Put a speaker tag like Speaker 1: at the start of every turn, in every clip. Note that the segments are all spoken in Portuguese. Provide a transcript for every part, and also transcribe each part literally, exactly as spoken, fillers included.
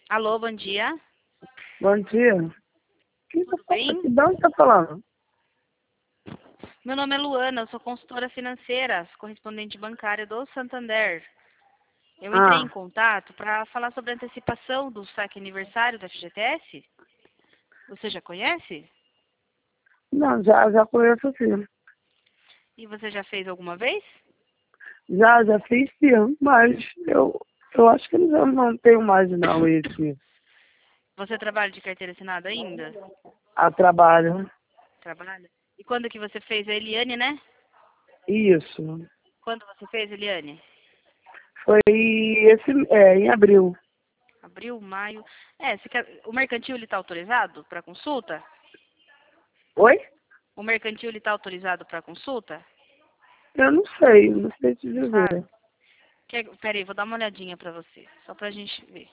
Speaker 1: Alô, bom dia.
Speaker 2: Bom dia. Quem tá
Speaker 1: Tudo
Speaker 2: falando?
Speaker 1: bem?
Speaker 2: De onde tá falando?
Speaker 1: Meu nome é Luana, eu sou consultora financeira, correspondente bancária do Santander. Eu entrei em
Speaker 2: Ah,
Speaker 1: contato para falar sobre a antecipação do saque aniversário da F G T S. Você já conhece?
Speaker 2: não, já, já conheço sim.
Speaker 1: E você já fez alguma vez?
Speaker 2: Já, já fiz sim, mas eu, eu acho que eu já não tenho mais não esse
Speaker 1: Você trabalha de carteira assinada ainda?
Speaker 2: a trabalho.
Speaker 1: Trabalha. E quando que você fez? A Eliane, né?
Speaker 2: Isso.
Speaker 1: Quando você fez, Eliane?
Speaker 2: Foi esse, é, em abril.
Speaker 1: Abril, maio. É, você quer... o mercantil está autorizado para consulta?
Speaker 2: Oi?
Speaker 1: O mercantil está autorizado para consulta?
Speaker 2: Eu não sei, não sei te
Speaker 1: Não sabe?
Speaker 2: dizer.
Speaker 1: Quer... Peraí, vou dar uma olhadinha para você, só pra gente ver.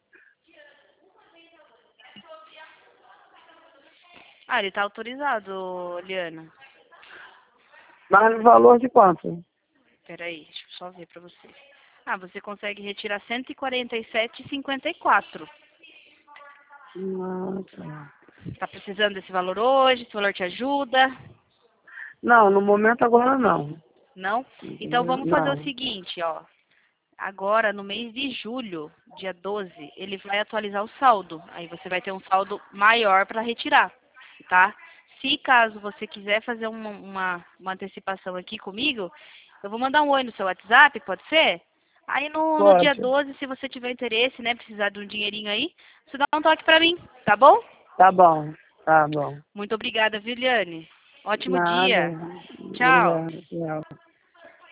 Speaker 1: Ah, ele tá autorizado, Liana.
Speaker 2: Mas no valor de quanto?
Speaker 1: Peraí, deixa eu só ver pra você. Ah, você consegue retirar cento e quarenta e sete e cinquenta e quatro.
Speaker 2: Nossa.
Speaker 1: Tá precisando desse valor hoje? Esse valor te ajuda?
Speaker 2: Não, no momento agora não.
Speaker 1: Não? Então vamos fazer o
Speaker 2: Não.
Speaker 1: seguinte, ó. Agora, no mês de julho, dia doze, ele vai atualizar o saldo. Aí você vai ter um saldo maior para retirar, tá? Se caso você quiser fazer uma, uma, uma antecipação aqui comigo, eu vou mandar um oi no seu WhatsApp, pode ser? Aí no, no dia
Speaker 2: Pode.
Speaker 1: doze, se você tiver interesse, né, precisar de um dinheirinho aí, você dá um toque pra mim, tá bom?
Speaker 2: Tá bom, tá bom.
Speaker 1: Muito obrigada, Viliane. Ótimo
Speaker 2: Nada.
Speaker 1: dia. Tchau.
Speaker 2: Obrigado. Tchau.